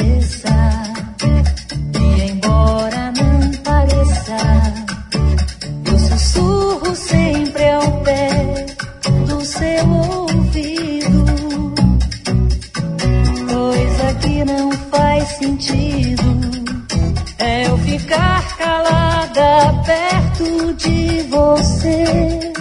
aconteça. E embora não pareça, eu sussurro sempre ao pé do seu ouvido, coisa que não faz sentido. É eu ficar calada perto de você.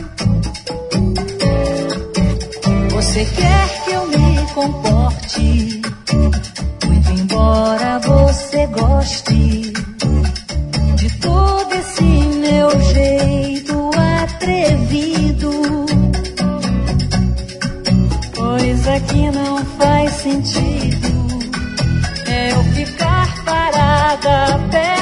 Você quer que eu me comporte, muito embora você goste de todo esse meu jeito atrevido, coisa que não faz sentido. É eu ficar parada perto